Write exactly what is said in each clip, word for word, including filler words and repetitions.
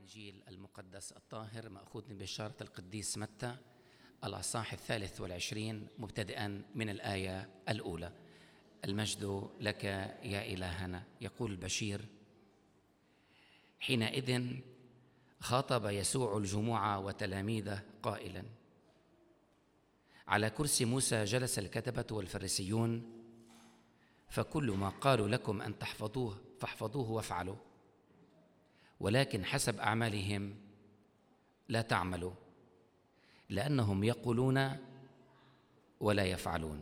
الإنجيل المقدس الطاهر مأخوذ من بشارة القديس متى الأصحاح الثالث والعشرين مبتدئا من الآية الأولى. المجد لك يا إلهنا. يقول البشير: حينئذ خاطب يسوع الجموع وتلاميذه قائلا: على كرسي موسى جلس الكتبة والفريسيون، فكل ما قالوا لكم أن تحفظوه فاحفظوه وافعلوا، ولكن حسب أعمالهم لا تعملوا، لأنهم يقولون ولا يفعلون.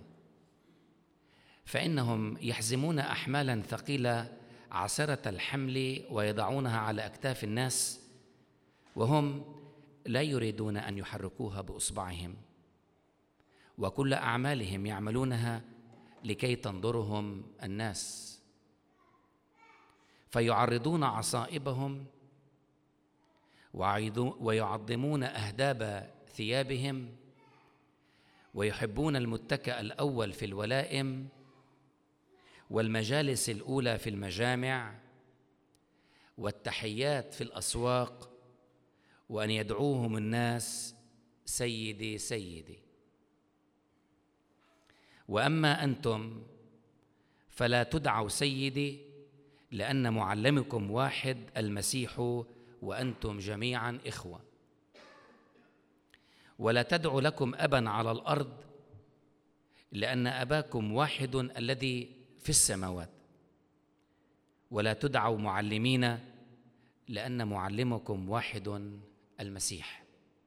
فإنهم يحزمون أحمالا ثقيلة عسرة الحمل ويضعونها على أكتاف الناس، وهم لا يريدون أن يحركوها بإصبعهم، وكل أعمالهم يعملونها لكي تنظرهم الناس. فيعرضون عصائبهم ويعظمون أهداب ثيابهم، ويحبون المتكأ الأول في الولائم والمجالس الأولى في المجامع والتحيات في الأسواق، وأن يدعوهم الناس سيدي سيدي. وأما أنتم فلا تدعوا سيدي، لأن معلمكم واحد المسيح، وأنتم جميعا إخوة. ولا تدعوا لكم أبا على الأرض، لأن أباكم واحد الذي في السماوات. ولا تدعوا معلمين، لأن معلمكم واحد المسيح.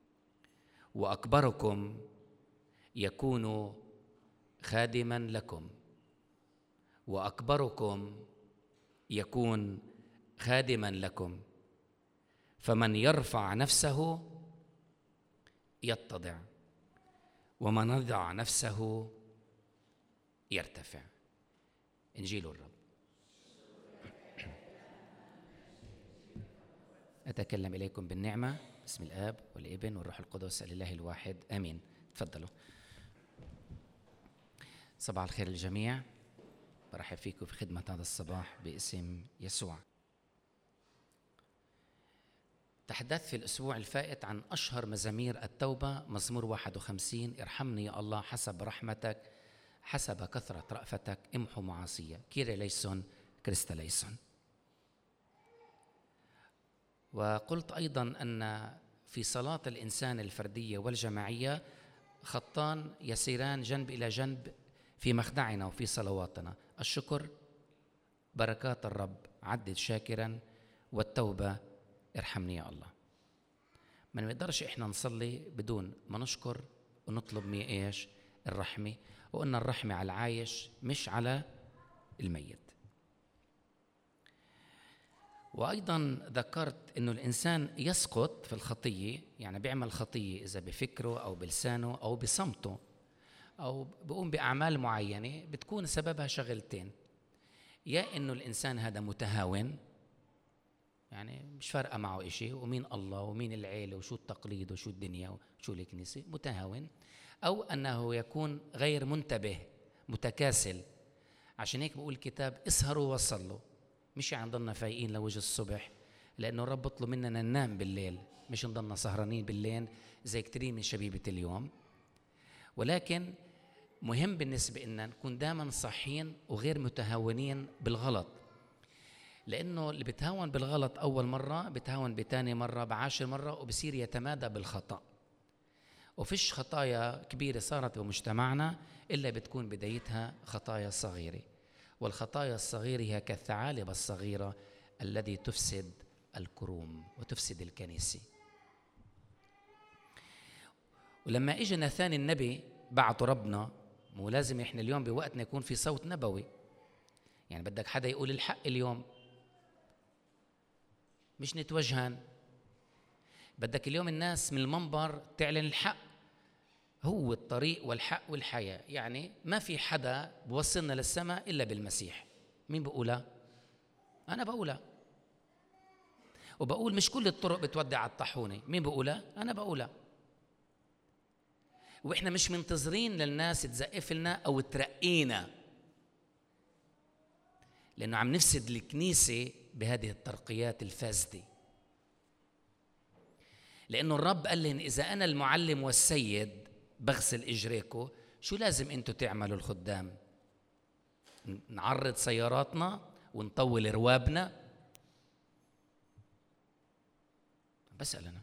وأكبركم يكون خادما لكم، وأكبركم يكون خادما لكم. فمن يرفع نفسه يتضع، ومن يضع نفسه يرتفع. إنجيل الرب. أتكلم إليكم بالنعمة باسم الآب والابن والروح القدس الإله الواحد، آمين. تفضلوا. صباح الخير للجميع. برحب فيكم في خدمة هذا الصباح باسم يسوع. تحدثت في الأسبوع الفائت عن أشهر مزامير التوبة، مزمور واحد وخمسين: ارحمني يا الله حسب رحمتك، حسب كثرة رأفتك امحو معاصية، كيري ليسون كريستا ليسون. وقلت أيضا أن في صلاة الإنسان الفردية والجماعية خطان يسيران جنب إلى جنب في مخدعنا وفي صلواتنا: الشكر بركات الرب عدد شاكرا، والتوبة ارحمني يا الله. ما نقدرش إحنا نصلي بدون ما نشكر ونطلب مي إيش الرحمة، وأن الرحمة على العايش مش على الميت. وأيضا ذكرت أنه الإنسان يسقط في الخطية، يعني بيعمل خطية إذا بفكره أو بلسانه أو بصمته أو بيقوم بأعمال معينة بتكون سببها شغلتين: يا أنه الإنسان هذا متهاون، يعني مش فارقة معه إشي، ومين الله ومين العيلة وشو التقليد وشو الدنيا وشو الكنيسة، متهاون. أو أنه يكون غير منتبه متكاسل. عشان هيك بقول الكتاب: اسهروا وصلوا، مش يعني نضلنا فايقين لوجه الصبح، لأنه الرب بطلب مننا ننام بالليل، مش نضلنا سهرانين بالليل زي كتير من شبيبة اليوم. ولكن مهم بالنسبة لنا نكون دائما صحيين وغير متهاونين بالغلط، لأنه اللي بتهاون بالغلط أول مرة بتهاون بتاني مرة بعاشر مرة وبصير يتمادى بالخطأ. وفيش خطايا كبيرة صارت بمجتمعنا إلا بتكون بدايتها خطايا صغيرة، والخطايا الصغيرة هي كالثعالب الصغيرة التي تفسد الكروم وتفسد الكنيسة. ولما إجا ناثان النبي بعته ربنا، مو لازم إحنا اليوم بوقتنا يكون في صوت نبوي، يعني بدك حدا يقول الحق اليوم، مش نتوجهن. بدك اليوم الناس من المنبر تعلن الحق، هو الطريق والحق والحياة. يعني ما في حدا بوصلنا للسماء إلا بالمسيح. مين بقولها؟ أنا بقولها. وبقول مش كل الطرق بتودع على الطاحونة. مين بقولها؟ أنا بقولها. وإحنا مش منتظرين للناس تزقف لنا أو ترقينا، لأنه عم نفسد الكنيسة بهذه الترقيات الفاسدة. لأنه الرب قال لهم إذا أنا المعلم والسيد بغسل إجريكم، شو لازم أنتوا تعملوا الخدام؟ نعرض سياراتنا ونطول روابنا؟ بسأل أنا.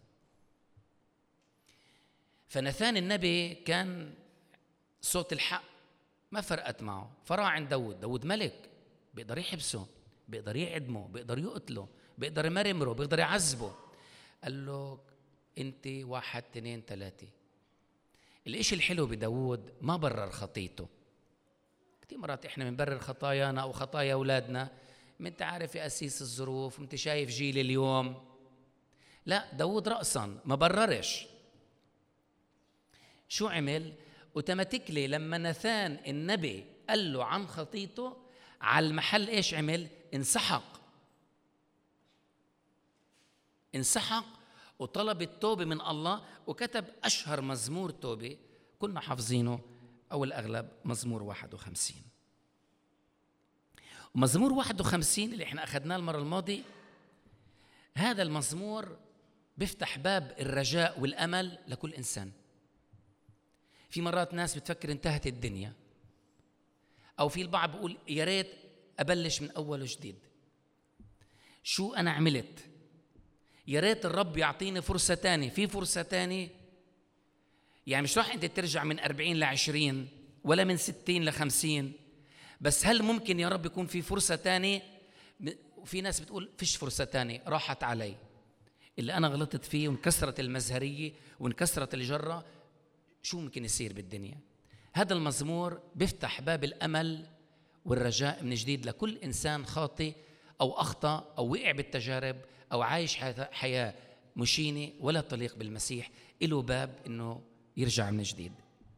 فنثان النبي كان صوت الحق ما فرقت معه، فراح عند داود. داود ملك، بيقدر يحبسه، بيقدر يعدمه، بيقدر يقتله، بيقدر يمرمره، بيقدر يعذبه. قال له انت واحد اثنين ثلاثة. الاشي الحلو بداود ما برر خطيته. كتير مرات احنا بنبرر خطايانا او خطايا اولادنا، ما انت عارف يا اسيس الظروف، انت شايف جيل اليوم. لا، داود رأسا ما بررش. شو عمل؟ اوتوماتيكلي لما نثان النبي قال له عن خطيته على المحل ايش عمل؟ انسحق انسحق وطلب التوبة من الله، وكتب أشهر مزمور توبة كنا حافظينه أو الأغلب، مزمور واحد وخمسين. ومزمور واحد وخمسين اللي احنا أخذناه المرة الماضية، هذا المزمور بيفتح باب الرجاء والأمل لكل إنسان. في مرات ناس بتفكر انتهت الدنيا، أو في البعض بيقول يا ريت أبلش من أول وجديد. شو أنا عملت؟ يا ريت الرب يعطيني فرصة تانية. في فرصة تانية؟ يعني مش راح أنت ترجع من أربعين لعشرين ولا من ستين لخمسين، بس هل ممكن يا رب يكون في فرصة تانية؟ وفي ناس بتقول فيش فرصة تانية، راحت علي اللي أنا غلطت فيه، وانكسرت المزهرية وانكسرت الجرة، شو ممكن يصير بالدنيا؟ هذا المزمور بيفتح باب الأمل والرجاء من جديد لكل إنسان خاطئ أو أخطأ أو وقع بالتجارب أو عايش حياة مشينة ولا تليق بالمسيح، إله باب إنه يرجع من جديد.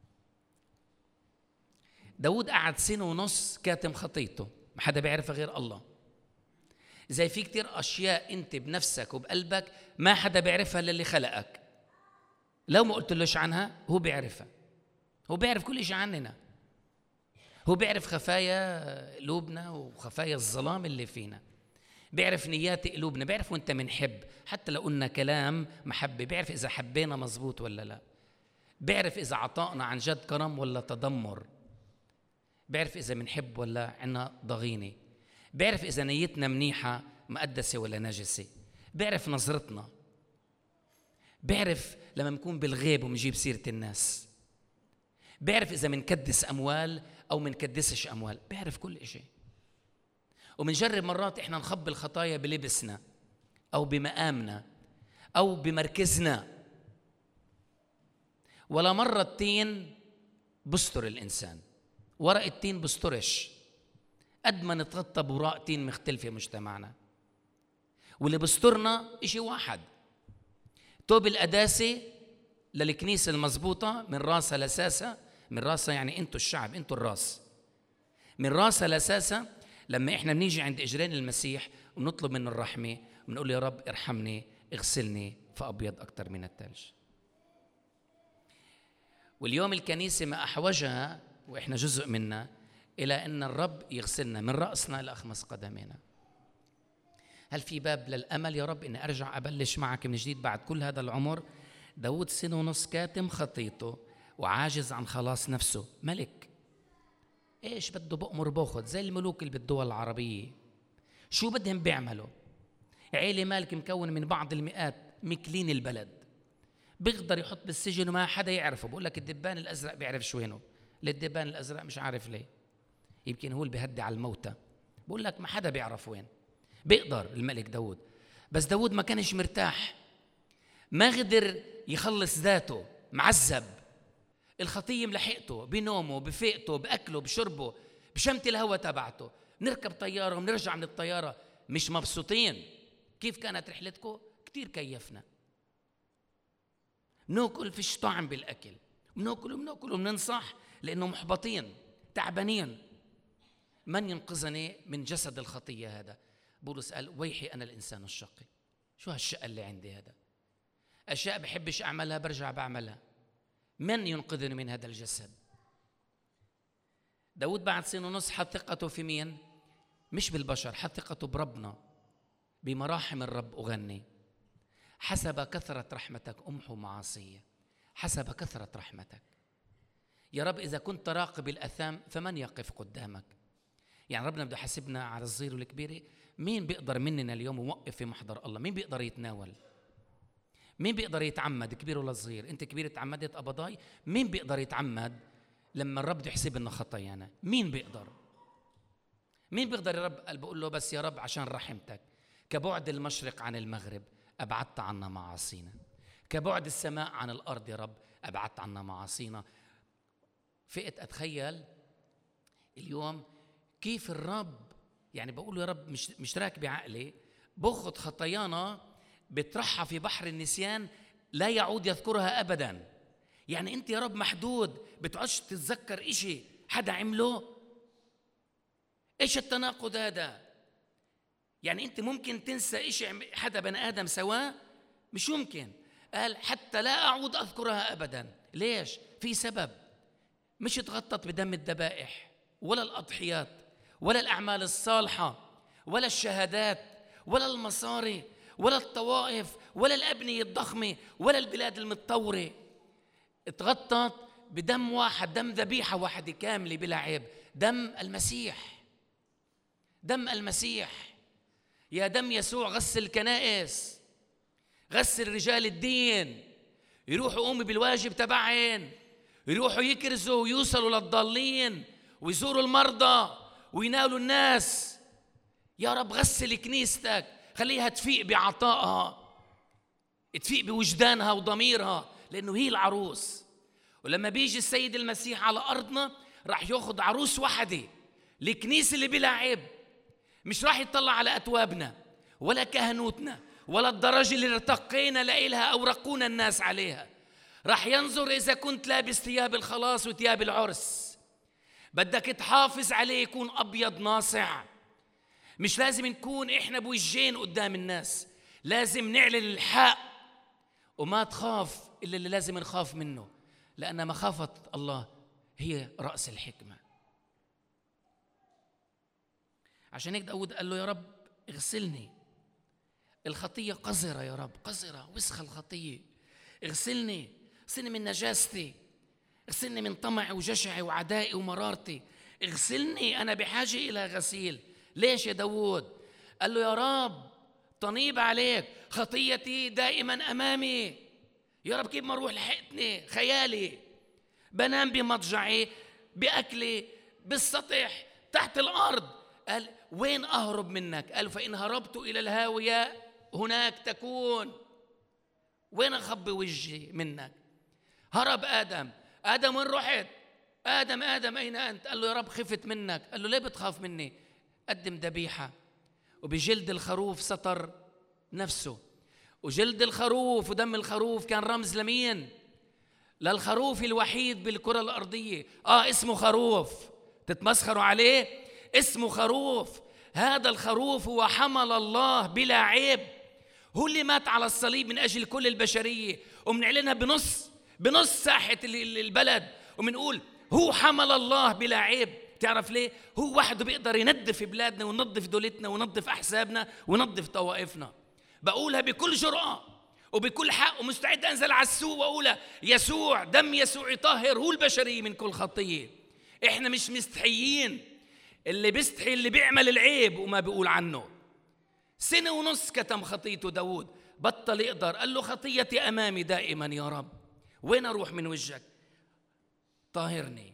داود قعد سنة ونص كاتم خطيته، ما حدا بيعرفها غير الله. زي في كتير أشياء أنت بنفسك وبقلبك ما حدا بيعرفها للي خلقك، لو ما قلت لهش عنها هو بيعرفها. هو بيعرف كل شيء عننا، هو بيعرف خفايا قلوبنا وخفايا الظلام اللي فينا، بيعرف نيات قلوبنا، بيعرف وانت منحب، حتى لو قلنا كلام محبة بيعرف إذا حبينا مزبوط ولا لا، بيعرف إذا عطائنا عن جد كرم ولا تذمر، بيعرف إذا منحب ولا عنا ضغينة، بيعرف إذا نيتنا منيحة مقدسة ولا نجسة، بيعرف نظرتنا، بيعرف لما نكون بالغيب ومنجيب سيرة الناس، بيعرف إذا منكدس أموال أو منكدسش أموال، بيعرف كل شيء. ومنجرب مرات إحنا نخبي الخطايا بلبسنا أو بمقامنا أو بمركزنا، ولا مرة التين بستر الإنسان، ورق التين بسترش، قد ما نتغطى بوراق تين مختلفة مجتمعنا. واللي بسترنا إشي واحد، توب القداسة للكنيسة المزبوطة من راسها لساسها. من راسها يعني أنتوا الشعب، أنتوا الراس. من راسها لساسها لما إحنا بنيجي عند إجرين المسيح ونطلب منه الرحمة ونقول يا رب ارحمني اغسلني فأبيض أكتر من الثلج. واليوم الكنيسة ما أحوجها وإحنا جزء منها إلى أن الرب يغسلنا من رأسنا لأخمص قدمينا. هل في باب للأمل يا رب إني أرجع أبلش معك من جديد بعد كل هذا العمر؟ داود سنة ونص كاتم خطيته وعاجز عن خلاص نفسه، ملك إيش بده بأمر باخد زي الملوك اللي بالدول العربية، شو بدهم بيعملوا؟ عيلة مالك مكون من بعض المئات مكلين البلد، بيقدر يحط بالسجن وما حدا يعرفه. بقول لك الدبان الأزرق بيعرف شو وينه، للدبان الأزرق مش عارف ليه، يمكن هو اللي بيهدي على الموتى. بقول لك ما حدا بيعرف وين. بيقدر الملك داود، بس داود ما كانش مرتاح، ما قدر يخلص ذاته، معذب. الخطية ملحقته بنومه بفيقته بأكله بشربه بشمة الهوى تبعته. نركب طيارة ونرجع من الطيارة مش مبسوطين. كيف كانت رحلتكم؟ كتير كيفنا، بناكل فيش طعم بالأكل، بناكل وبناكل وبننصح لأنه محبطين تعبانين. من ينقذني من جسد الخطية هذا؟ بولس قال ويحي أنا الإنسان الشقي. شو هالشقة اللي عندي هذا؟ أشياء بحبش أعملها برجع بعملها. من ينقذني من هذا الجسد؟ داود بعد سنة ونص حط ثقته في مين؟ مش بالبشر، حط ثقته بربنا. بمراحم الرب أغني. حسب كثرة رحمتك أمحو معاصي، حسب كثرة رحمتك. يا رب إذا كنت راقب الأثام فمن يقف قدامك؟ يعني ربنا بده يحاسبنا على الصغير والكبير. مين بيقدر مننا اليوم يوقف في محضر الله؟ مين بيقدر يتناول؟ مين بيقدر يتعمد، كبير ولا صغير؟ انت كبير تعمدت قبضاي، مين بيقدر يتعمد لما الرب يحسب لنا خطايانا؟ مين بيقدر؟ مين بيقدر يا رب؟ قال بقول له بس يا رب عشان رحمتك كبعد المشرق عن المغرب أبعدت عنا معاصينا، كبعد السماء عن الأرض يا رب أبعدت عنا معاصينا. فقت أتخيل اليوم كيف الرب يعني بقول له يا رب مش مش راكب عقلي، باخذ خطايانا بترحها في بحر النسيان لا يعود يذكرها أبدا. يعني أنت يا رب محدود، بتعودش تتذكر إشي حدا عمله؟ إيش التناقض هذا؟ يعني أنت ممكن تنسى إشي حدا بني آدم سواه؟ مش ممكن. قال حتى لا أعود أذكرها أبدا. ليش؟ في سبب، مش تغطت بدم الذبائح ولا الأضحيات ولا الأعمال الصالحة ولا الشهادات ولا المصاري ولا الطوائف ولا الأبنية الضخمة ولا البلاد المتطورة. اتغطت بدم واحد، دم ذبيحة واحدة كاملة بلا عيب، دم المسيح. دم المسيح، يا دم يسوع غسل الكنائس، غسل رجال الدين، يروحوا قوموا بالواجب تبعين، يروحوا يكرزوا ويوصلوا للضالين ويزوروا المرضى وينالوا الناس. يا رب غسل كنيستك، خليها تفيق بعطائها، تفيق بوجدانها وضميرها، لأنه هي العروس. ولما بيجي السيد المسيح على أرضنا راح يأخذ عروس وحدة، الكنيسة اللي بلا عيب. مش راح يطلع على أتوابنا ولا كهنوتنا ولا الدرجة اللي ارتقينا لإلها أو رقونا الناس عليها. راح ينظر إذا كنت لابس ثياب الخلاص وثياب العرس. بدك تحافظ عليه يكون أبيض ناصع. مش لازم نكون إحنا بوجين قدام الناس، لازم نعلن الحق وما تخاف إلا اللي لازم نخاف منه، لأن مخافة الله هي رأس الحكمة. عشان هيك داود قال له يا رب اغسلني، الخطية قذرة يا رب، قذرة وسخة الخطية، اغسلني، اغسلني من نجاستي، اغسلني من طمعي وجشعي وعدائي ومرارتي، اغسلني، أنا بحاجة إلى غسيل. ليش يا داود؟ قال له يا رب طنيب عليك، خطيتي دائما أمامي. يا رب كيف ما أروح لحقتني خيالي، بنام بمضجعي، بأكلي، بالسطح، تحت الأرض. قال وين أهرب منك؟ قال فإن هربت إلى الهاوية هناك تكون. وين أخبي وجهي منك؟ هرب آدم، آدم وين رحت؟ آدم آدم أين أنت؟ قال له يا رب خفت منك. قال له ليه بتخاف مني؟ قدم ذبيحة، وبجلد الخروف ستر نفسه. وجلد الخروف ودم الخروف كان رمز لمين؟ للخروف الوحيد بالكرة الأرضية. آه اسمه خروف، تتمسخروا عليه؟ اسمه خروف. هذا الخروف هو حمل الله بلا عيب، هو اللي مات على الصليب من أجل كل البشرية. ومنعلنها بنص بنص ساحة البلد ومنقول هو حمل الله بلا عيب. تعرف ليه؟ هو وحده بيقدر ينظف بلادنا وننظف دولتنا وننظف أحسابنا وننظف طوائفنا. بقولها بكل جرأة وبكل حق، ومستعد أنزل على السوق وأقولها، يسوع، دم يسوع يطهر هو البشرية من كل خطية. إحنا مش مستحيين. اللي بيستحي اللي بيعمل العيب وما بيقول عنه. سنة ونص كتم خطيته داود، بطل يقدر. قال له خطيتي أمامي دائما يا رب، وين أروح من وجهك؟ طاهرني.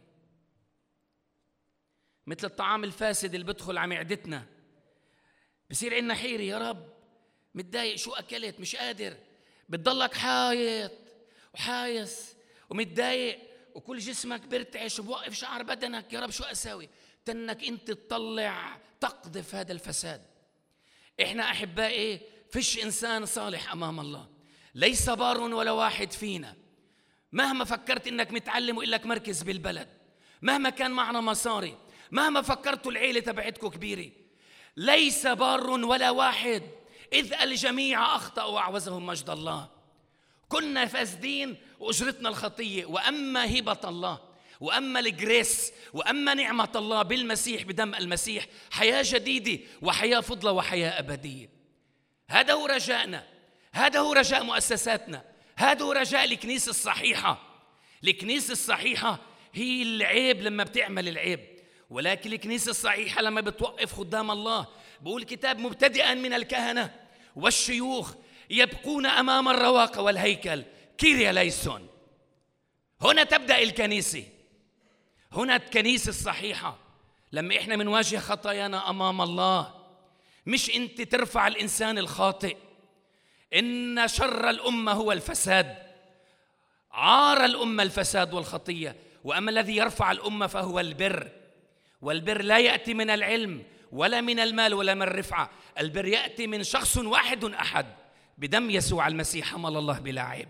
مثل الطعام الفاسد اللي بدخل على معدتنا، بصير عندنا حيرة، يا رب متضايق، شو أكلت؟ مش قادر. بتضلك حايط وحايس ومتضايق وكل جسمك بيرتعش وبوقف شعر بدنك، يا رب شو أساوي؟ تنك أنت تطلع تقذف هذا الفساد. إحنا أحبائي فيش إنسان صالح أمام الله، ليس بار ولا واحد فينا. مهما فكرت إنك متعلم وإلك مركز بالبلد، مهما كان معنا مصاري، مهما فكرتوا العيلة تبعتكم كبيرة، ليس بار ولا واحد، إذ الجميع أخطأوا وأعوزهم مجد الله. كنا فاسدين وأجرتنا الخطية، وأما هبة الله وأما الجريس وأما نعمة الله بالمسيح بدم المسيح حياة جديدة وحياة فضلة وحياة أبدية. هذا هو رجائنا، هذا هو رجاء مؤسساتنا، هذا هو رجاء الكنيسة الصحيحة. الكنيسة الصحيحة هي العيب لما بتعمل العيب، ولكن الكنيسة الصحيحة لما بتوقف قدام الله. بقول الكتاب مبتدئا من الكهنة والشيوخ يبقون أمام الرواقة والهيكل كيريا ليسون. هنا تبدأ الكنيسة، هنا الكنيسة الصحيحة لما إحنا منواجه خطايانا أمام الله. مش أنت ترفع الإنسان الخاطئ. إن شر الأمة هو الفساد، عار الأمة الفساد والخطية، وأما الذي يرفع الأمة فهو البر. والبر لا يأتي من العلم ولا من المال ولا من الرفعة، البر يأتي من شخص واحد أحد، بدم يسوع المسيح حمل الله بلا عيب.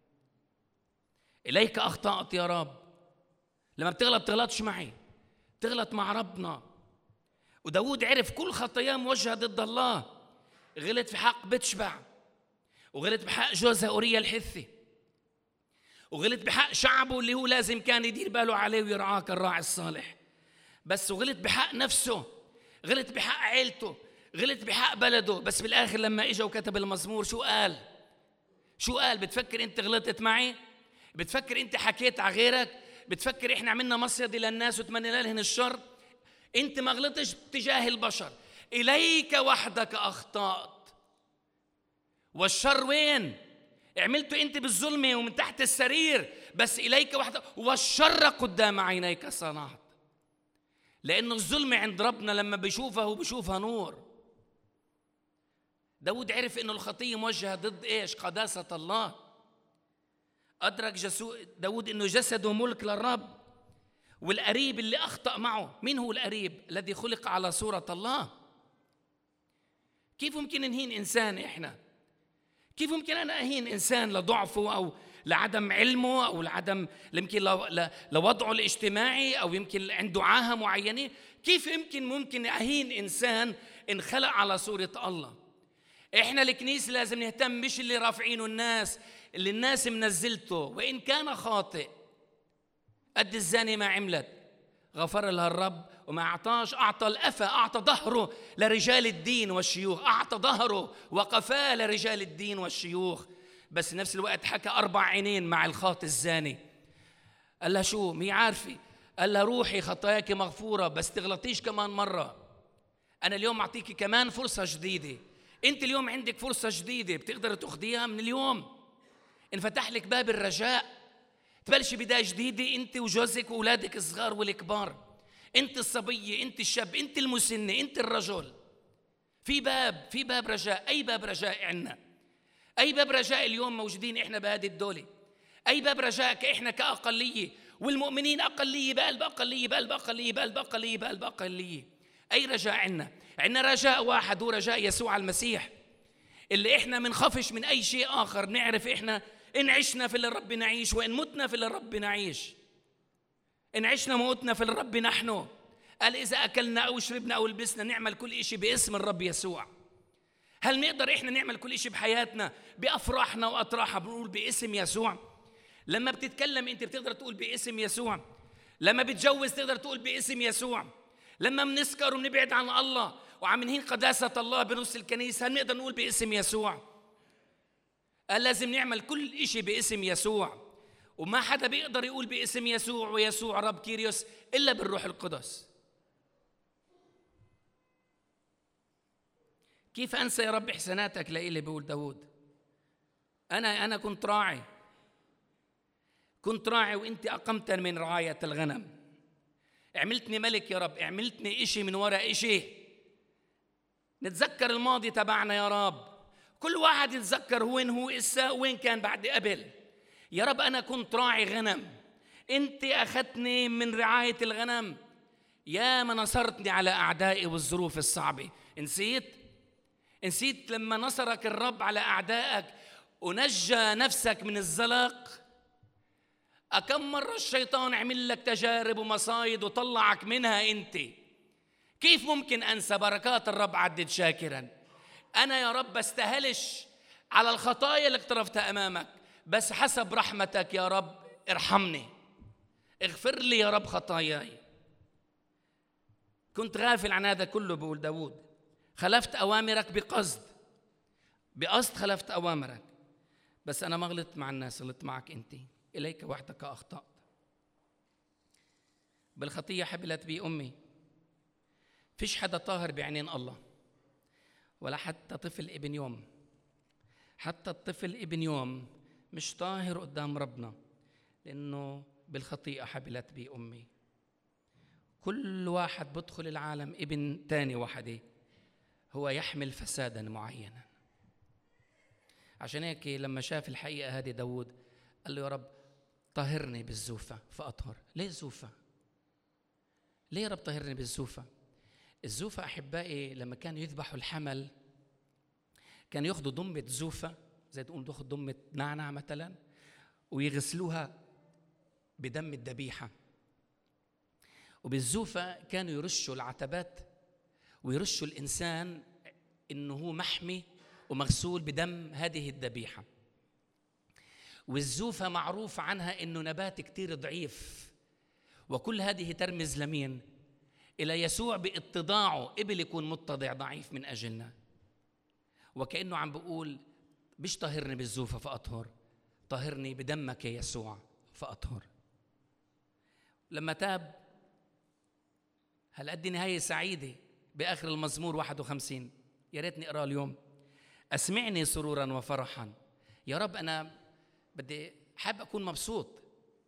إليك أخطأت يا رب. لما بتغلط تغلطش معي، تغلط مع ربنا. وداود عرف كل خطاياه موجهة ضد الله. غلط في حق بتشبع، وغلط بحق جوزها أوريا الحثي، وغلط بحق شعبه اللي هو لازم كان يدير باله عليه ويرعاه كالراعي الصالح. بس وغلط بحق نفسه، غلط بحق عيلته، غلط بحق بلده. بس بالآخر لما إجا وكتب المزمور شو قال؟ شو قال؟ بتفكر أنت غلطت معي؟ بتفكر أنت حكيت على غيرك؟ بتفكر إحنا عملنا مصيدة للناس وتمنينا لهم الشر؟ أنت ما غلطش تجاه البشر، إليك وحدك أخطأت. والشر وين؟ عملته أنت بالظلمة ومن تحت السرير، بس إليك وحدك. والشر قدام عينيك صنعت. لأنه الظلم عند ربنا لما بيشوفها هو بيشوفها نور. داود عرف إنه الخطية موجهة ضد إيش؟ قداسة الله. أدرك داود إنه جسده ملك للرب. والقريب اللي أخطأ معه، مين هو القريب؟ الذي خلق على صورة الله. كيف ممكن نهين إنسان إحنا؟ كيف ممكن أنا أهين إنسان لضعفه أو لعدم علمه أو لعدم يمكن لوضعه الاجتماعي أو يمكن عنده عاهة معينة؟ كيف يمكن ممكن أهين إنسان انخلق على صورة الله؟ إحنا الكنيسة لازم نهتم، مش اللي رافعينه الناس، اللي الناس منزلته وإن كان خاطئ. قد الزاني ما عملت غفر لها الرب وما أعطاش، أعطى الأفة، أعطى ظهره لرجال الدين والشيوخ، أعطى ظهره وقفاه لرجال الدين والشيوخ. بس نفس الوقت حكى أربع عينين مع الخاطئ الزاني. قال لها شو؟ مي عارفة؟ قال لها روحي خطاياك مغفورة، بس تغلطيش كمان مرة. أنا اليوم أعطيكي كمان فرصة جديدة. أنت اليوم عندك فرصة جديدة بتقدر تأخذيها من اليوم. انفتح لك باب الرجاء، تبلشي بداية جديدة أنت وجوزك وأولادك الصغار والكبار، أنت الصبية، أنت الشاب، أنت المسنة، أنت الرجل. في باب، في باب رجاء. أي باب رجاء عنا؟ أي باب رجاء اليوم موجودين إحنا بهذه الدولة؟ أي باب رجاء كإحنا كأقلية، والمؤمنين أقلية بقلب أقلية بقلب أقلية بقلب أقلية بقلب أقلية. أي رجاء عنا؟ عنا رجاء واحد، هو رجاء يسوع المسيح، اللي إحنا منخفش من أي شيء آخر. نعرف إحنا إن عشنا في الرب نعيش، وإن متنا في الرب نعيش. إن عشنا موتنا في الرب نحن. قال إذا أكلنا أو شربنا أو لبسنا نعمل كل إشي باسم الرب يسوع. هل نقدر إحنا نعمل كل إشي بحياتنا بأفراحنا وأطراحنا بنقول باسم يسوع؟ لما بتتكلم أنت بتقدر تقول باسم يسوع. لما بتجوز تقدر تقول باسم يسوع. لما بنسكر وبنبعد عن الله وعم نهين قداسة الله بنص الكنيسة، هل نقدر نقول باسم يسوع؟ قال لازم نعمل كل إشي باسم يسوع، وما حدا بيقدر يقول باسم يسوع ويسوع رب كيريوس إلا بالروح القدس. كيف أنسى يا رب إحساناتك لإلي؟ بيقول داود أنا أنا كنت راعي، كنت راعي وإنت أقمتني من رعاية الغنم. عملتني ملك يا رب، عملتني إشي من وراء إشي. نتذكر الماضي تبعنا يا رب، كل واحد يتذكر وين هو إسا وين كان بعد قبل. يا رب أنا كنت راعي غنم، أنت أخذتني من رعاية الغنم، يا ما نصرتني على أعدائي والظروف الصعبة. نسيت؟ نسيت لما نصرك الرب على أعدائك ونجى نفسك من الزلق؟ أكم مرة الشيطان عمل لك تجارب ومصايد وطلعك منها أنت؟ كيف ممكن أنسى بركات الرب؟ عدد شاكرا. أنا يا رب استهلش على الخطايا اللي اقترفتها أمامك، بس حسب رحمتك يا رب ارحمني، اغفر لي يا رب خطاياي. كنت غافل عن هذا كله، بقول داود، خلفت أوامرك بقصد، بقصد خلفت أوامرك، بس أنا ما غلطت مع الناس، غلطت معك أنت، إليك وحدك أخطأت. بالخطية حبلت بي أمي. فيش حدا طاهر بعينين الله، ولا حتى طفل ابن يوم. حتى الطفل ابن يوم مش طاهر قدام ربنا، لأنه بالخطيئة حبلت بي أمي. كل واحد بدخل العالم ابن تاني وحده هو يحمل فسادا معينا. عشان هيك لما شاف الحقيقة هذه داود قال له يا رب طهرني بالزوفة فأطهر. ليه زوفة؟ ليه يا رب طهرني بالزوفة؟ الزوفة أحبائي لما كانوا يذبحوا الحمل كانوا ياخدوا ضمة زوفة، زي تقول تاخد ضمة نعنع مثلا، ويغسلوها بدم الذبيحة. وبالزوفة كانوا يرشوا العتبات ويرشوا الإنسان إنه هو محمي ومغسول بدم هذه الذبيحة. والزوفة معروف عنها إنه نبات كتير ضعيف، وكل هذه ترمز لمين؟ إلى يسوع باتضاعه قبل يكون متضع ضعيف من أجلنا، وكأنه عم بقول مش طهرني بالزوفة فأطهر، طهرني بدمك يا يسوع فأطهر. لما تاب هالقد نهاية سعيدة بآخر المزمور واحد وخمسين، يا ريت نقرأ اليوم. أسمعني سرورا وفرحا. يا رب أنا بدي حاب أكون مبسوط.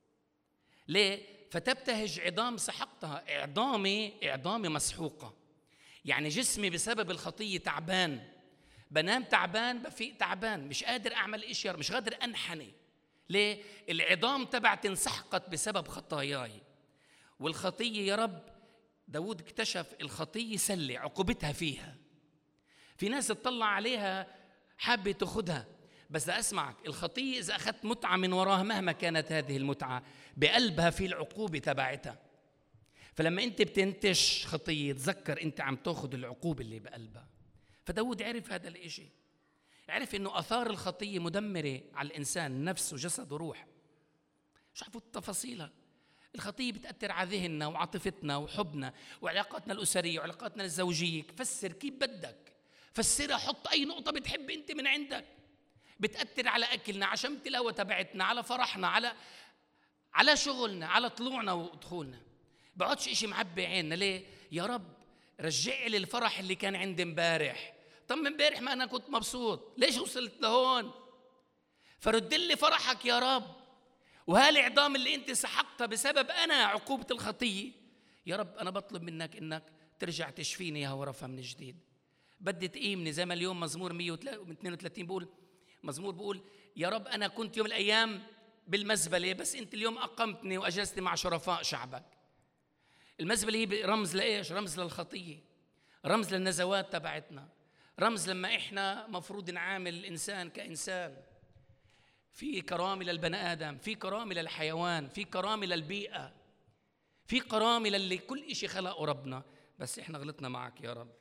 ليه؟ فتبتهج عظام سحقتها. إعظامي إعظامي مسحوقة، يعني جسمي بسبب الخطية تعبان، بنام تعبان بفيق تعبان، مش قادر أعمل إشي، مش قادر أنحني. ليه؟ العظام تبعتي انسحقت بسبب خطاياي. والخطية يا رب داود اكتشف الخطية سلة عقوبتها فيها. في ناس تطلع عليها حابة تاخدها، بس ده أسمعك، الخطية إذا أخذت متعة من وراها مهما كانت هذه المتعة بقلبها في العقوبة تبعتها. فلما أنت بتنتش خطية تذكر أنت عم تاخد العقوبة اللي بقلبها. فداود عرف هذا الإشي، عرف إنه آثار الخطية مدمرة على الإنسان، نفس وجسد وروح. مش عارفوا تفاصيلها. الخطية بتأثر على ذهننا وعاطفتنا وحبنا وعلاقاتنا الأسرية وعلاقاتنا الزوجية. فسر كيف بدك، فسرها، حط أي نقطة بتحب أنت من عندك. بتأثر على أكلنا، على شمة الهوى تبعتنا، على فرحنا، على على شغلنا، على طلوعنا ودخولنا. بقعدش إشي معبي عيننا. ليه؟ يا رب رجع لي الفرح اللي كان عندي امبارح. طب من امبارح ما أنا كنت مبسوط، ليش وصلت لهون؟ فرد لي فرحك يا رب. وهالعظام اللي أنت سحقتها بسبب أنا عقوبة الخطية، يا رب أنا بطلب منك إنك ترجع تشفيني يا ورفة من جديد. بدي تقيمني زي ما اليوم مزمور مية واثنين وثلاثين بقول، مزمور بقول يا رب أنا كنت يوم الأيام بالمزبلة، بس أنت اليوم أقمتني وأجلستني مع شرفاء شعبك. المزبلة هي رمز لإيش؟ رمز للخطية، رمز للنزوات تبعتنا، رمز لما إحنا مفروض نعامل الإنسان كإنسان. في كرامة للبني آدم، في كرامة للحيوان، في كرامة للبيئة، في كرامة للي كل إشي خلقه ربنا، بس إحنا غلطنا معك يا رب.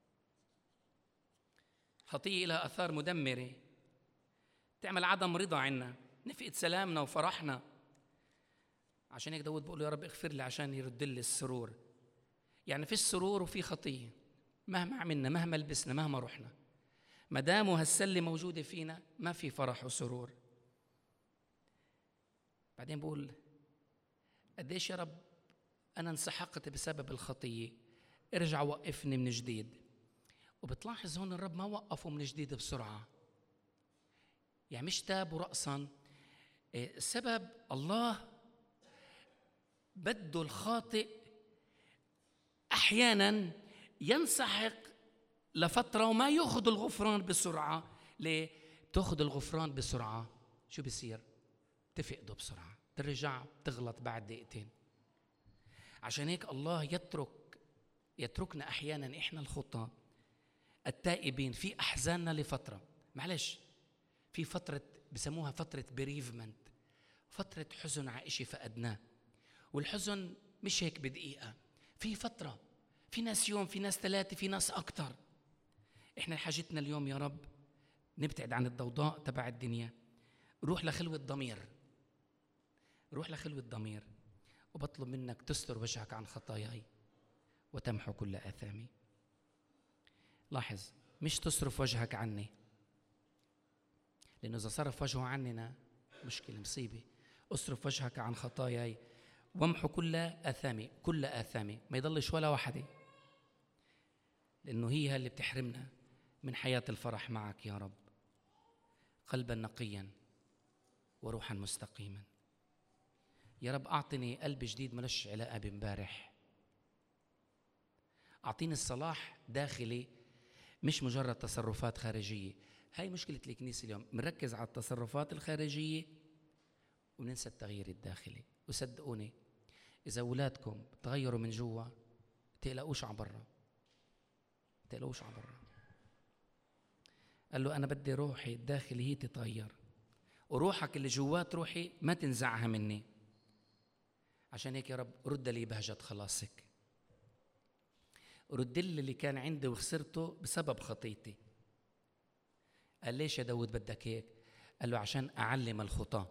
خطية لها أثار مدمرة، تعمل عدم رضا عنا، نفقد سلامنا وفرحنا. عشان هيك داود بقول يا رب اغفر لي عشان يرد لي السرور. يعني في السرور وفي خطية، مهما عملنا، مهما لبسنا، مهما رحنا، ما داموا هالسلة موجودة فينا ما في فرح وسرور. بعدين بقول قديش يا رب أنا انسحقت بسبب الخطية، ارجع وقفني من جديد. وبتلاحظ هون الرب ما وقفه من جديد بسرعة، يعني مش تاب رأسا. السبب الله بده الخاطئ أحيانا ينسحق لفترة وما يأخذ الغفران بسرعة. ليه؟ تأخذ الغفران بسرعة شو بيصير؟ تفقده بسرعة، ترجع تغلط بعد دقيقتين. عشان هيك الله يترك يتركنا أحيانا إحنا الخطاة التائبين في أحزاننا لفترة. معلش، في فترة بسموها فترة بريفمنت، فترة حزن على إشي فقدناه. والحزن مش هيك بدقيقة، في فترة، في ناس يوم، في ناس ثلاثة، في ناس أكتر. إحنا حاجتنا اليوم يا رب نبتعد عن الضوضاء تبع الدنيا، روح لخلوة ضمير، روح لخلوة ضمير. وبطلب منك تستر وجهك عن خطاياي وتمحو كل آثامي. لاحظ، مش تصرف وجهك عني، لأنه إذا صرف وجهه عننا مشكلة مصيبة. أصرف وجهك عن خطاياي وامحو كل آثامي، كل آثامي، ما يضلش ولا واحدة، لأنه هي اللي بتحرمنا من حياة الفرح معك يا رب. قلبا نقيا وروحا مستقيما يا رب. أعطني قلب جديد ملش علاقة بمبارح. أعطيني الصلاح داخلي مش مجرد تصرفات خارجية. هاي مشكلة الكنيسة اليوم، بنركز على التصرفات الخارجية وننسى التغيير الداخلي. وصدقوني إذا أولادكم تغيروا من جوا تقلقوش عبرا، تقلقوش عبرا. قال له أنا بدي روحي الداخلي هي تتغير، وروحك اللي جوات روحي ما تنزعها مني. عشان هيك يا رب رد لي بهجة خلاصك، رد لي اللي كان عندي وخسرته بسبب خطيتي. قال ليش يا داود بدك هيك؟ قال له عشان أعلم الخطاة،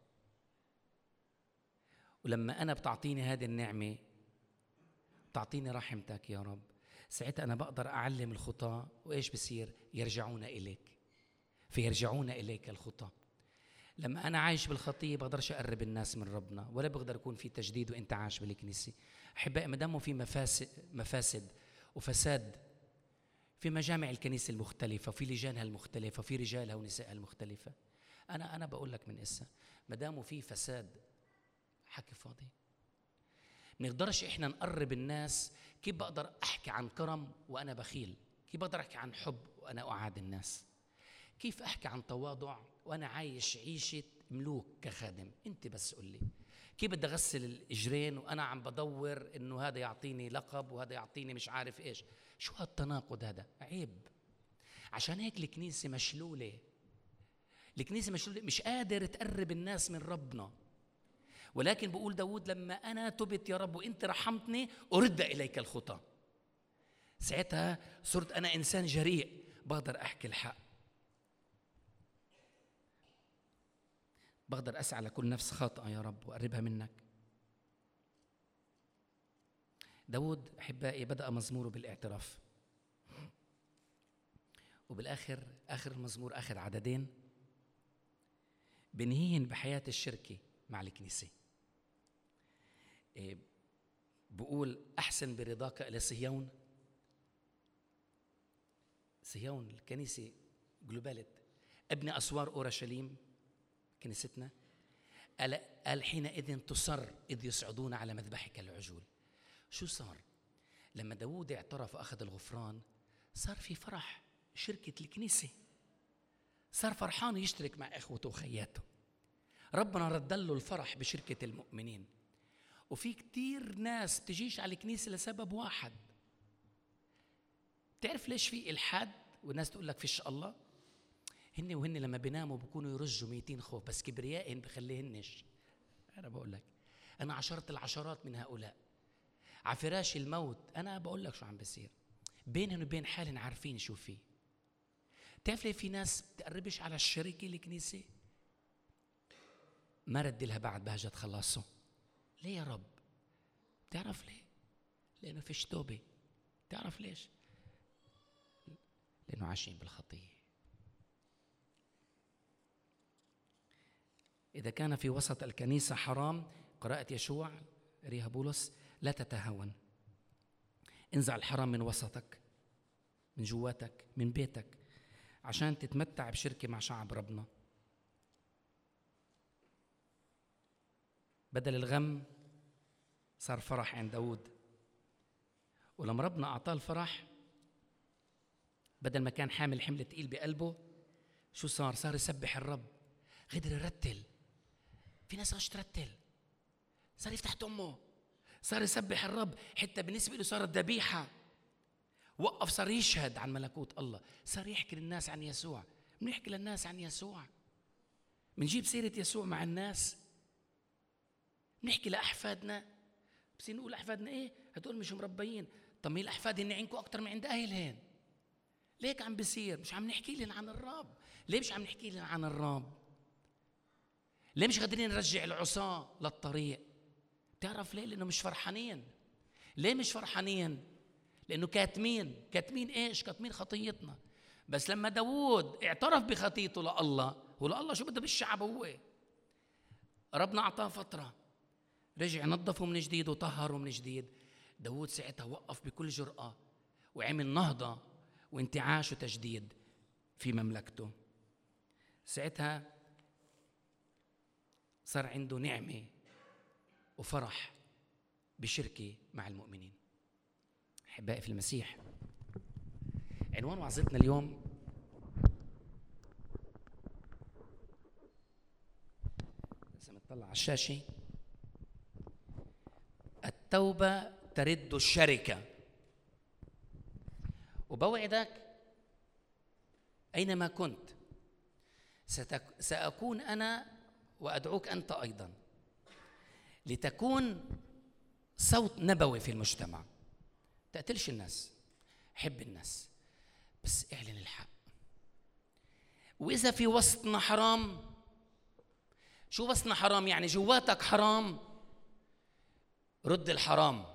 ولما أنا بتعطيني هذه النعمة بتعطيني رحمتك يا رب، ساعتها أنا بقدر أعلم الخطاة. وإيش بصير؟ يرجعون إليك، فيرجعون إليك الخطاة. لما أنا عايش بالخطية بقدرش أقرب الناس من ربنا، ولا بقدر يكون في تجديد وإنت عايش بالكنيسة. أحبائي، ما دامه في مفاسد مفاسد وفساد في مجامع الكنيسة المختلفة وفي لجانها المختلفة وفي رجالها ونسائها المختلفة، أنا أنا بقول لك من إسا ما دامه في فساد حكي فاضي. ما نقدرش إحنا نقرب الناس. كيف بقدر أحكي عن كرم وأنا بخيل؟ كيف بقدر أحكي عن حب وأنا أعاد الناس؟ كيف أحكي عن تواضع وأنا عايش عيشة ملوك كخادم؟ أنت بس قل لي كيف بدي أغسل الإجرين وأنا عم بدور إنه هذا يعطيني لقب وهذا يعطيني مش عارف إيش؟ شو هالتناقض هذا؟ عيب. عشان هيك الكنيسة مشلولة، الكنيسة مشلولة، مش قادر تقرب الناس من ربنا. ولكن بقول داود لما أنا تبت يا رب وإنت رحمتني أرد إليك الخطى، ساعتها صرت أنا إنسان جريء بقدر أحكي الحق، بقدر أسعى لكل نفس خاطئة يا رب وأقربها منك. داود أحبائي بدأ مزموره بالاعتراف، وبالآخر آخر المزمور آخر عددين بنهيهن بحياة الشركة مع الكنيسة. إيه بقول أحسن برضاك إلى صهيون. صهيون الكنيسة جلوبالت، ابن أسوار أورشليم كنيستنا. قال حينئذ تصر إذ يصعدون على مذبحك العجول. شو صار؟ لما داود اعترف وأخذ الغفران صار في فرح، شركة الكنيسة، صار فرحان يشترك مع إخوته وخياته. ربنا رد له الفرح بشركة المؤمنين. وفي كتير ناس تجيش على الكنيسة لسبب واحد. تعرف ليش في إلحاد والناس تقول لك فيش الله؟ هن وهن لما بيناموا بيكونوا يرجوا ميتين خوف، بس كبريائهم بخليهنش. أنا بقول لك أنا عشرت العشرات من هؤلاء على فراش الموت. أنا بقول لك شو عم بيصير بينهم وبين حالهم، عارفين شو فيه. تعرف ليه في ناس بتقربش على الشركة الكنيسة؟ ما رد لها بعد بهجة خلاصه. ليه يا رب؟ تعرف ليه؟ لأنه فيش توبة. تعرف ليش؟ لأنه عايشين بالخطية. إذا كان في وسط الكنيسة حرام، قراءة يشوع ريها بولس، لا تتهاون. انزع الحرام من وسطك، من جواتك، من بيتك، عشان تتمتع بشركة مع شعب ربنا. بدل الغم صار فرح عند داود. ولما ربنا أعطاه الفرح، بدل ما كان حامل حمل تقيل بقلبه، شو صار؟ صار يسبح الرب، قدر يرتل. في ناس غش ترتل، صار يفتح أمه، صار يسبح الرب، حتى بالنسبة له صارت ذبيحة. وقف صار يشهد عن ملكوت الله، صار يحكي للناس عن يسوع. بنحكي للناس عن يسوع، بنجيب سيرة يسوع مع الناس، بنحكي لأحفادنا. بس نقول أحفادنا إيه؟ هتقول مش مربيين. طب ما الأحفاد إن عندكم أكتر من عند أهلهن. ليك عم بيصير؟ مش عم نحكي لهم عن الرب. ليه مش عم نحكي لهم عن الرب؟ ليه مش قادرين نرجع العصاة للطريق؟ تعرف ليه؟ لأنه مش فرحانين. ليه مش فرحانين؟ لأنه كاتمين. كاتمين إيش؟ كاتمين خطيتنا. بس لما داود اعترف بخطيته لله هو الله شو بده بالشعب؟ هو ربنا أعطاه فترة، رجع نظفه من جديد وطهره من جديد. داود ساعتها وقف بكل جرأة وعمل نهضة وانتعاش وتجديد في مملكته. ساعتها صار عنده نعمة وفرح بشركة مع المؤمنين. أحبائي في المسيح، عنوان وعظتنا اليوم لازم نطلع على الشاشة: التوبة ترد الشركة. وبوعدك أينما كنت سأكون أنا وأدعوك أنت أيضا لتكون صوت نبوي في المجتمع. تقتلش الناس، حب الناس، بس اعلن الحق. وإذا في وسطنا حرام، شو وسطنا حرام؟ يعني جواتك حرام، رد الحرام.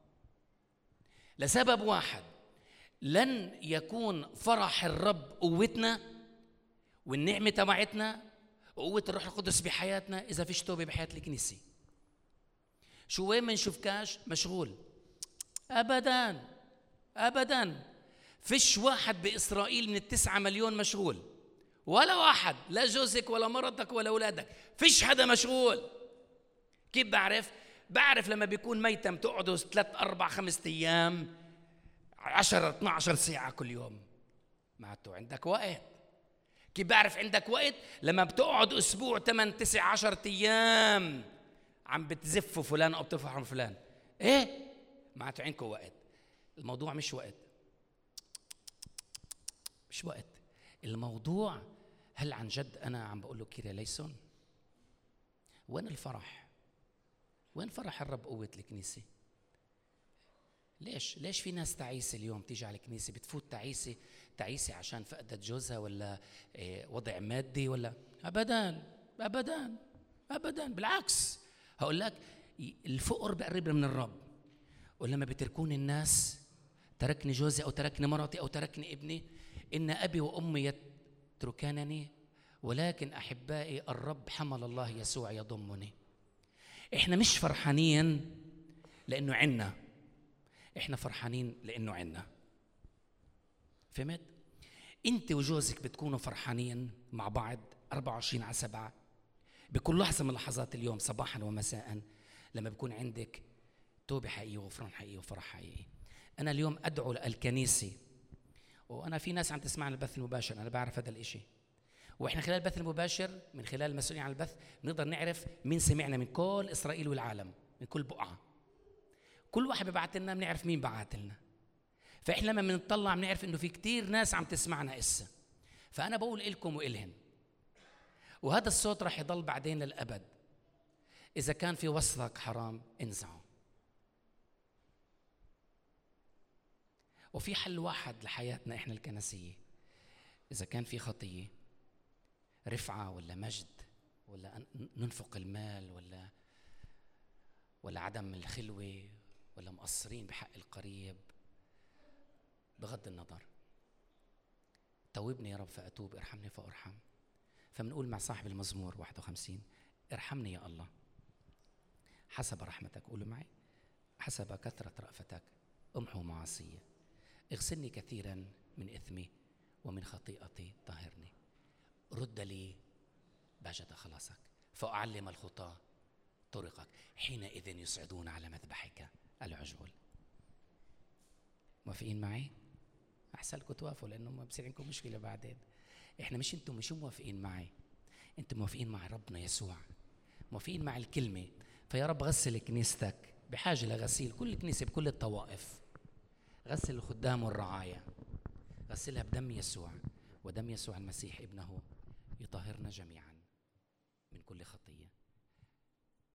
لسبب واحد: لن يكون فرح الرب قوتنا والنعمة تبعتنا وقوة الروح القدس بحياتنا إذا فيش توبة بحياة الكنيسة. شو وين ما نشوفكاش مشغول؟ أبداً أبداً. فيش واحد بإسرائيل من التسعة مليون مشغول، ولا واحد، لا جوزك ولا مرتك ولا أولادك، فيش حدا مشغول. كيف بعرف؟ بعرف لما بيكون ميتم تقعدوا ثلاث أربع خمسة أيام عشرة اثنا عشر ساعة كل يوم، معناته عندك وقت. كيف بعرف عندك وقت؟ لما بتقعد أسبوع ثمان تسع عشر أيام عم بتزفوا فلان أو بتفحم فلان، إيه؟ معناته عندكم وقت. الموضوع مش وقت، مش وقت. الموضوع هل عن جد أنا عم بقول له كيريا ليسون؟ وين الفرح؟ وين فرح الرب قوة الكنيسة؟ ليش؟ ليش في ناس تعيسة اليوم تيجي على الكنيسة بتفوت تعيسة تعيسة عشان فقدت جوزها ولا وضع مادي ولا؟ أبداً أبداً أبداً. بالعكس، هقول لك الفقر بقربنا من الرب. ولما بتركوني الناس، تركني جوزي أو تركني مرتي أو تركني ابني، إن أبي وأمي يتركانني، ولكن أحبائي الرب حمل الله يسوع يضمني. إحنا مش فرحانين لأنه عنا، إحنا فرحانين لأنه عنا. فهمت؟ أنت وجوزك بتكونوا فرحانين مع بعض أربعة وعشرين على سبعة بكل لحظة من لحظات اليوم، صباحا ومساء، لما بيكون عندك توبة حقيقية وغفران حقيقي وفرح حقيقي. أنا اليوم أدعو الكنيسة، وأنا في ناس عم تسمعنا البث المباشر، أنا بعرف هذا الإشي، وإحنا خلال البث المباشر من خلال المسؤولين عن البث نقدر نعرف مين سمعنا من كل إسرائيل والعالم، من كل بقعة. كل واحد ببعت لنا بنعرف مين بعت لنا. فإحنا لما بنطلع بنعرف إنه في كتير ناس عم تسمعنا إسا. فأنا بقول إلكم وإلهن، وهذا الصوت رح يضل بعدين للأبد. إذا كان في وسطك حرام انزعه. وفي حل واحد لحياتنا إحنا الكنسية: إذا كان في خطية، رفعة ولا مجد ولا ننفق المال ولا ولا عدم الخلوة ولا مقصرين بحق القريب، بغض النظر، توبني يا رب فأتوب، ارحمني فأرحم. فمنقول مع صاحب المزمور واحد وخمسين: ارحمني يا الله حسب رحمتك. قولوا معي: حسب كثرة رأفتك امحو معاصية، اغسلني كثيرا من إثمي ومن خطيئتي طهرني، رد لي بهجة خلاصك فأعلم الخطاة طرقك، حينئذ يصعدون على مذبحك العجول. موافقين معي؟ أحسن لكم توافقوا، لأنه ما بصير عندكم مشكلة بعدين. إحنا مش أنتم مش موافقين معي، أنتم موافقين مع ربنا يسوع، موافقين مع الكلمة. فيا رب غسل كنيستك، بحاجة لغسيل كل كنيسة بكل الطوائف، غسل الخدام والرعاية، غسلها بدم يسوع، ودم يسوع المسيح ابنه يطهرنا جميعا من كل خطية.